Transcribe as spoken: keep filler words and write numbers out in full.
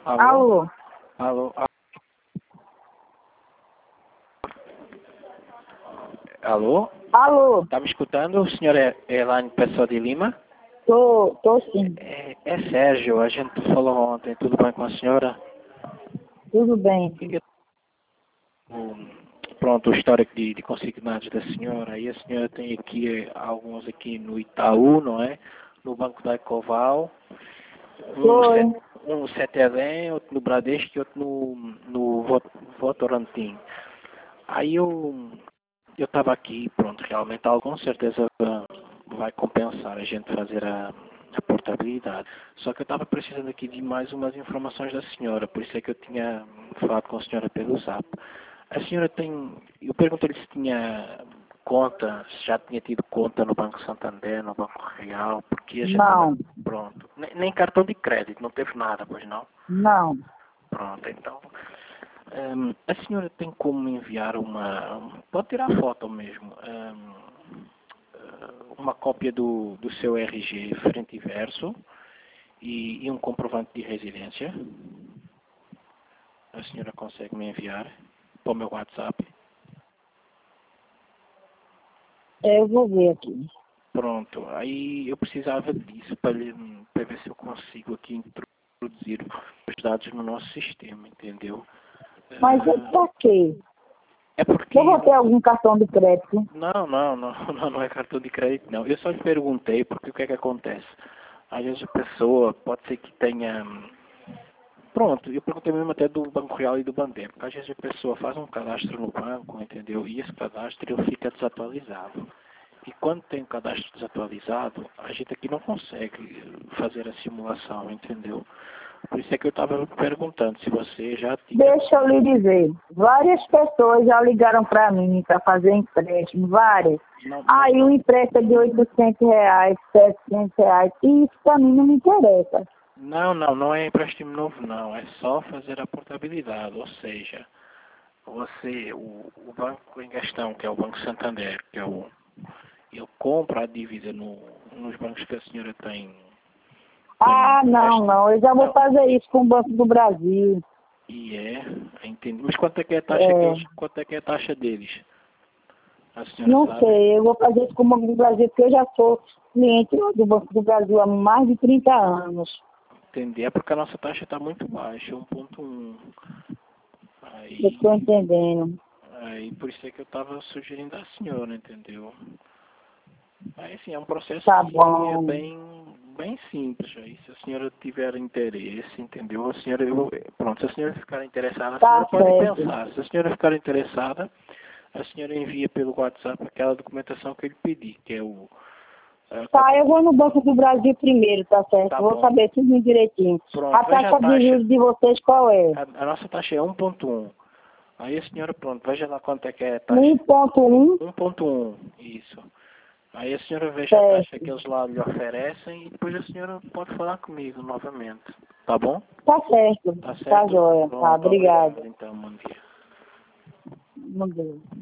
Alô? Alô? Alô? a- Alô? Alô? Tá me escutando? O senhor é Elaine Pessoa de Lima? Tô, tô sim. É, é Sérgio, a gente falou ontem, tudo bem com a senhora? Tudo bem. Eu- o- pronto, o histórico de, de consignados da senhora, e a senhora tem aqui eh, alguns aqui no Itaú, não é? No Banco da Ecoval, um, Foi. set- um Cetelém, outro no Bradesco e outro no, no Vo- Votorantim. Aí eu eu estava aqui, pronto, realmente algo com certeza ah, vai compensar a gente fazer a, a portabilidade. Só que eu estava precisando aqui de mais umas informações da senhora, por isso é que eu tinha falado com a senhora pelo zap. A senhora tem, eu perguntei-lhe se tinha conta, se já tinha tido conta no Banco Santander, no Banco Real, porque a gente anda, Não, pronto, nem, nem cartão de crédito, não teve nada, pois não? não. Pronto, então. Hum, a senhora tem como enviar uma. Pode tirar foto mesmo. hum, eh, uma cópia do, do seu R G frente e verso e, e um comprovante de residência. A senhora consegue me enviar para o meu WhatsApp. É, eu vou ver aqui. Pronto, aí eu precisava disso para, lhe- para ver se eu consigo aqui introduzir os dados no nosso sistema, entendeu? Mas é Ah, pra quê? é porque Eu vou ter algum cartão de crédito. Não, não, não, não, não é cartão de crédito, não. Eu só lhe perguntei porque o que é que acontece? Às vezes a pessoa pode ser que tenha. Pronto, eu perguntei mesmo até do Banco Real e do Bandeira, porque às vezes a pessoa faz um cadastro no banco, entendeu? E esse cadastro ele fica desatualizado. E quando tem um cadastro desatualizado, a gente aqui não consegue fazer a simulação, entendeu? Por isso é que eu estava perguntando se você já tinha. Deixa eu lhe dizer. Várias pessoas já ligaram pra mim para fazer empréstimo. Várias. Não, não, Aí um empréstimo de oitocentos reais, setecentos reais. E isso pra mim não me interessa. Não, não, não é empréstimo novo, não. É só fazer a portabilidade. Ou seja, você, o, o banco em questão, que é o Banco Santander, que é o, ele compra a dívida no, nos bancos que a senhora tem, tem Ah, não, empréstimo. não. Eu já vou Não. fazer isso com o Banco do Brasil. E é, entendi. Mas quanto é que é a taxa que É, eles, quanto é que é a taxa deles? A senhora não sabe? sei, eu vou fazer isso com o Banco do Brasil, porque eu já sou cliente do Banco do Brasil há mais de trinta anos. Entendi. É porque a nossa taxa está muito baixa, um ponto um. Eu Aí, estou entendendo. aí por isso é que eu estava sugerindo à senhora, entendeu? Aí, assim, é um processo Tá que é bom. bem, bem simples. Aí, se a senhora tiver interesse, entendeu? A senhora, eu, pronto, se a senhora ficar interessada, a Tá senhora pode certo. pensar. Se a senhora ficar interessada, a senhora envia pelo WhatsApp aquela documentação que eu lhe pedi, que é o... a Tá, cópia- eu vou no Banco do Brasil primeiro, tá certo? Tá Vou bom. saber tudo direitinho. Pronto, A veja a taxa de taxa. juros de vocês qual é? A, a nossa taxa é um ponto um. Aí a senhora, pronto, veja lá quanto é que é a taxa. um ponto um, um ponto um, isso. Aí a senhora veja a taxa certo. que eles lá lhe oferecem e depois a senhora pode falar comigo novamente. Tá bom? Tá certo. Tá Tá certo? joia. Tá, Pronto, obrigado. obrigado então, bom dia. Bom dia.